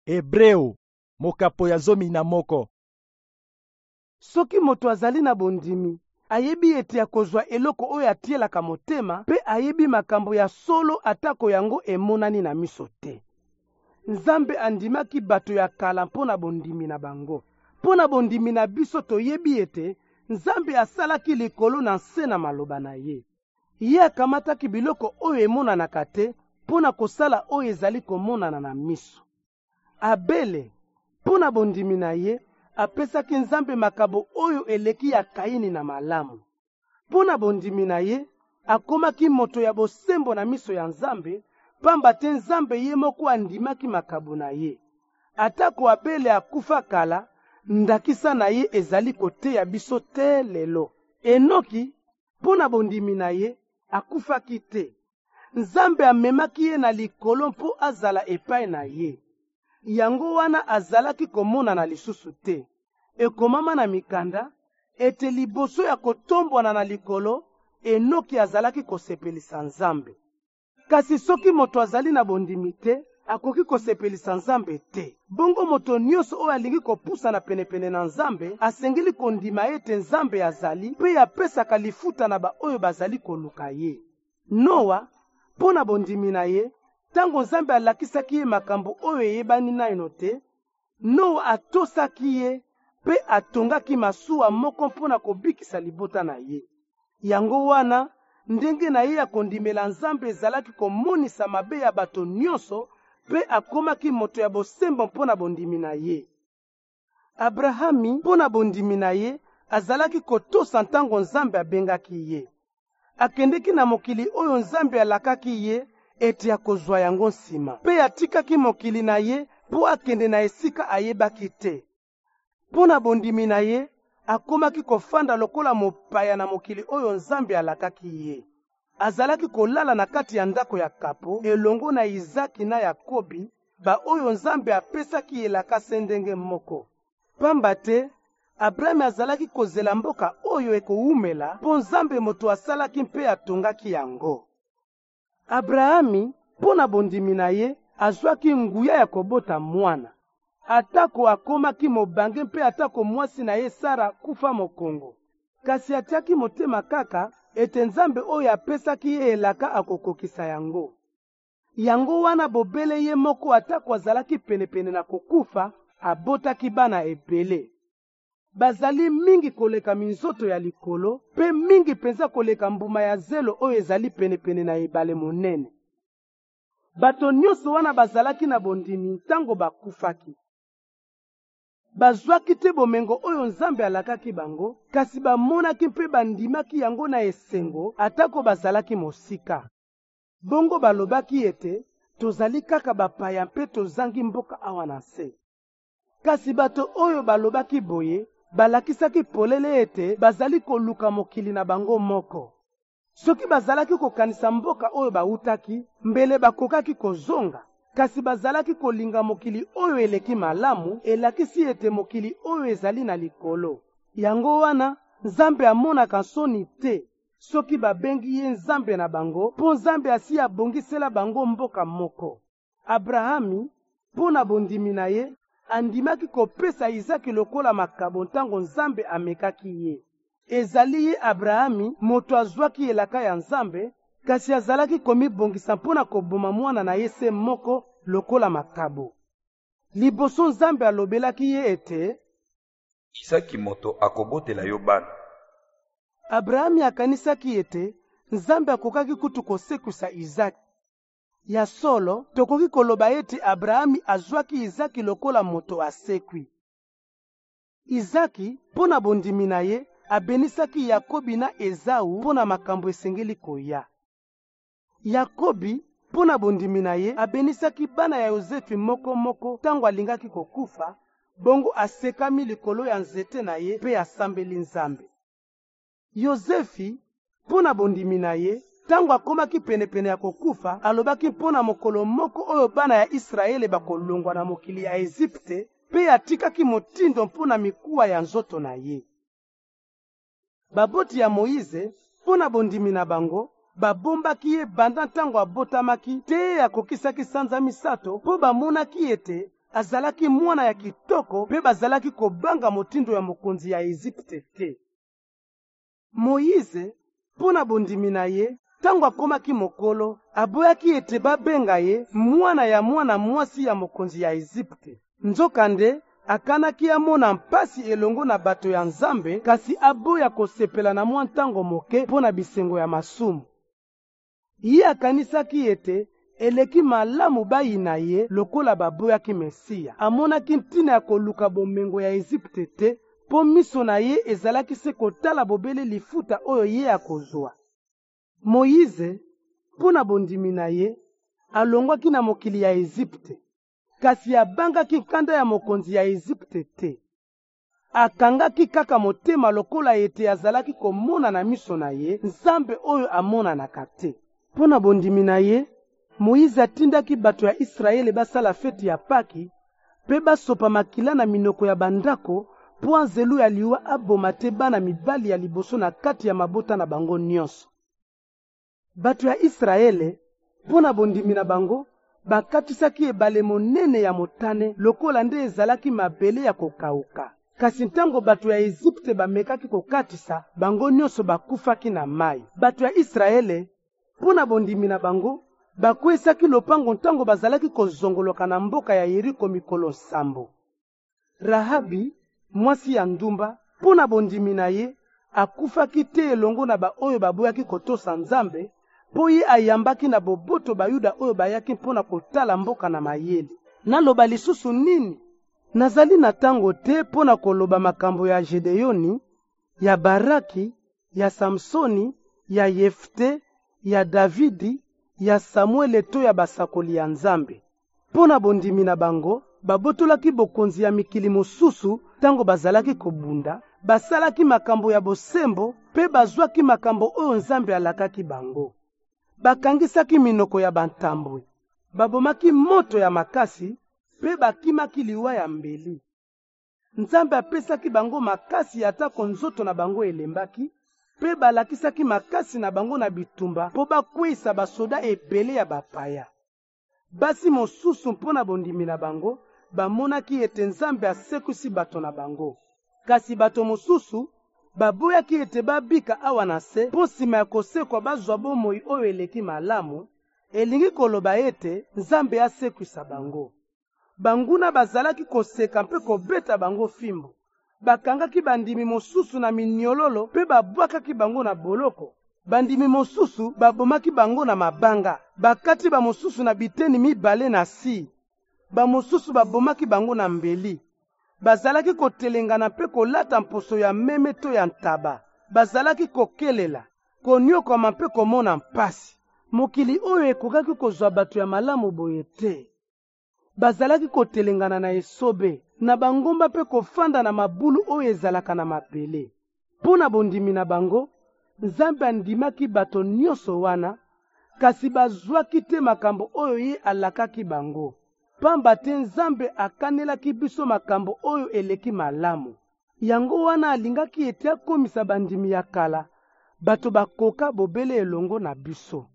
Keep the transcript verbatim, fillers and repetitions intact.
Hebreu, mokapo ya zomi na moko. Soki moto azali na bondimi, ayebi ete akozwa eloko oyo atielaka motema, pe ayebi makambo ya solo atako yango emonani na miso te. Nzambe andimaki bato ya kala mpona bondimi na bango. Mpona bondimi na biso toyebi ete Nzambe asalaki likolo na nse na maloba na ye. Ye akamataki biloko oyo emonanaka te mpona kosala oyo ezali komonana na miso. Abele, mpona bondimi na ye, apesaki Nzambe makabo oyo eleki ya Kaini na malamu. Mpona bondimi na ye, akomaki moto ya bosembo na miso ya Nzambe, pamba te Nzambe ye moko andimaki makabo na ye. Atako Abele akufa kala, ndakisa na ye ezali koteya biso te lelo. Enoki, mpona bondimi na ye, akufaki te. Nzambe amemaki ye na likolo mpo azala epai na ye. Yango wana azalaki komonana lisusu te. Ekomama na mikanda, ete liboso ya kotombwana na likolo, Enoki azalaki kosepelisa Nzambe. Kasi soki moto azali na bondimi te, akoki kosepelisa Nzambe te. Bongo moto nyonso oyo alingi kopusa na penepene na Nzambe, asengeli kondima ete Nzambe azali, pe apesaka lifuta na ba oyo bazali koluka ye. Noa, mpona bondimi na ye, tango Nzambe alakisaki ye makambo oyo eyebani naino te, Noa atosaki ye, pe atongaki masuwa moko mpona kobikisa libota na ye. Yango wana, ndenge na ye ya kondimela Nzambe ezalaki komonisa mabe ya bato nyonso, pe akomaki moto ya bosembo mpona bondimi na ye. Abrahami, mpona bondimi na ye, azalaki kotosa ntango Nzambe abengaki ye. Akendeki na mokili oyo Nzambe alakaki ye, ete akozwa yango nsima. Pe atikaki mokili na ye, po akende na esika ayebaki te. Mpona bondimi na ye, akomaki kofanda lokola mopaya na mokili oyo Nzambe alakaki ye. Azalaki kolala na kati ya ndako ya kapo, elongo na Izaki na Yakobi, ba oyo Nzambe apesaki elaka se ndenge moko. Pamba te, Abraham azalaki kozela mboka oyo ekowumela, po Nzambe moto asalaki mpe atongaki yango. Abrahami, mpona bondimi na ye, azwaki nguya ya kobota mwana. Atako akomaki mobange mpe atako mwasi na ye Sara kufa mokongo. Kasi atiaki motema kaka, ete Nzambe oyo apesaki ye elaka akokokisa yango. Yango wana bobele ye moko atako azalaki penepene na kokufa, abotaki bana ebele. Bazali mingi koleka minzoto ya likolo, pe mingi penza koleka mbuma ya zelo oyo ezali penepene na ebale monene. Bato nyonso wana bazalaki na bondimi ntango bakufaki. Bazwaki te bomengo oyo Nzambe alakaki bango, kasi bamonaki mpe bandimaki yango na esengo, atako bazalaki mosika. Bongo balobaki ete, tozali kaka bapaya mpe tozangi mboka awa na se. Kasi bato oyo balobaki boye, balakisaki polele ete bazali koluka mokili na bango moko. Soki bazalaki kokanisa mboka oyo bautaki, mbele bakokaki kozonga. Kasi bazalaki kolinga mokili oyo eleki malamu, elakisi ete mokili oyo ezali na likolo. Yango wana, Nzambe amonaka soni te, soki babengi ye Nzambe na bango, po Nzambe asi abongisela bango mboka moko. Abrahami, mpona bondimi na ye, andimaki kopesa Izaki lokola makabo ntango Nzambe amekaki ye. Ezali ye Abrahami, moto azwaki elaka ya Nzambe, kasi azalaki komibongisa mpona koboma mwana na ye se moko lokola makabo. Liboso Nzambe alobelaki ye ete, Isaki moto akobotela yo bana. Abrahami akanisaki ete Nzambe akokaki kutu kosekusa Izaki. Ya solo, tokoki koloba ete Abrahami azwaki Izaki lokola moto asekwi. Izaki, mpona bondimi na ye, abenisaki Yakobi na Ezau mpona makambo esengeli koya. Yakobi, mpona bondimi na ye, abenisaki bana ya Yozefi moko moko tango alingaki kokufa, bongo asekami likolo ya nzete na ye pe asambeli Nzambe. Yozefi, mpona bondimi na ye, tango akomaki penepene ya kokufa, alobaki mpona mokolo moko oyo bana ya Israele bakolongwa na mokili ya Ezipte, pe atikaki motindo mpona mikuwa ya nzoto na ye. Baboti ya Moize, mpona bondimi na bango, babombaki ye banda ntango abotamaki te akokisaki sanza misato, po bamonaki ete azalaki mwana ya kitoko mpe bazalaki kobanga motindo ya mokonzi ya Egypte te. Moyize mpo na bondimi na ye, ntango akomaki mokolo, aboyaki ete babenga ye mwana ya mwana mwasi ya mokonzi ya Egypte. Nzokande akanaki amona mpasi elongo na bato ya Nzambe, kasi aboya kosepela na mwa ntango moke mpo na bisengo ya masumu. Ye akanisaki ete eleki malamu bayi na ye lokola baboyaki Mesiya. Amonaki ntina ya koluka bomengo ya Egypte te, po miso na ye ezalaki se kotala bobele lifuta oyo ye akozwa. Moyize mpo na bondimi na ye alongwaki na mokili ya Egypte, kasi abangaki kanda ya mokonzi ya Egypte te. Akangaki kaka motema lokola ete azalaki komona na miso na ye Nzambe oyo amonanaka te. Mpo na bondimi na ye, Moyize atindaki bato ya Israele basala feti ya Paki, pe basopa makila na minoko ya bandako, po anzelu ya liwa aboma te bana mibali ya liboso na kati ya mabota na bango nyonso. Bato ya Israele, mpo na bondimi na bango, bakatisaki ebale monene ya motane lokola nde ezalaki mabele ya kokauka. Kasi ntango bato ya Egypte bamekaki kokatisa, bango nyonso bakufaki na mai. Bato ya Israele, mpo na bondimi na bango, bakwesaki lopango ntango bazalaki kozongoloka na mboka ya Yeriko mikolo nsambo. Rahabi, mwasi ya ndumba, mpo na bondimi na ye, akufaki te elongo na ba oyo baboyaki kotosa Nzambe, po ye ayambaki na boboto bayuda oyo bayaki mpo na kotala mboka na mayele. Naloba lisusu nini? Nazali na tango te mpo na koloba makambo ya Gedeoni, ya Baraki, ya Samsoni, ya Yefte, ya Davidi, ya Samuele to ya basakoli ya Nzambe. Mpo na bondimi na bango, babotolaki bokonzi ya mikili mosusu tango bazalaki kobunda, basalaki makambo ya bosembo, pe bazwaki makambo oyo Nzambe alakaki bango. Bakangisaki minoko ya bantambwe, babomaki moto ya makasi, pe bakimaki liwa ya mbeli. Nzambe apesaki bango makasi atako nzoto na bango elembaki, pe balakisaki makasi na bango na bitumba po bakwisa basoda ebele ya bapaya. Basi mosusu mpo na bondimi na bango, bamonaki ete Nzambe asekusi bato na bango. Kasi bato mosusu, baboyaki ete babika awa na se, po nsima ya kosekwa bazwa bomoi oyo eleki malamu, elingi koloba ete Nzambe asekwisa bango. Banguna bazalaki koseka mpe kobeta bango fimbo. Bakangaki bandimi mosusu na minyololo pe babwakaki bango na boloko. Bandimi mosusu babomaki bango na mabanga. Bakati ba mosusu na biteni mibale na si. Ba mosusu babomaki bango na mbeli. Bazalaki kotelengana pe kolata mposo ya meme to ya ntaba. Bazalaki kokelela, konyokoma mpe komona mpasi. Mokili oyo ekokaki kozwa bato ya malamu boye te. Bazalaki kotelengana na esobe, na bangomba pe kofanda na mabulu oyo ezalaka na mapele. Mpo na bondimi na bango, Nzambe andimaki bato nyonso wana, kasi bazwaki te makambo oyo ye alakaki bango. Pamba te Nzambe akanelaki biso makambo oyo eleki malamu. Yango wana alingaki ete akomisa bandimi ya kala, bato bakoka bobele elongo na biso.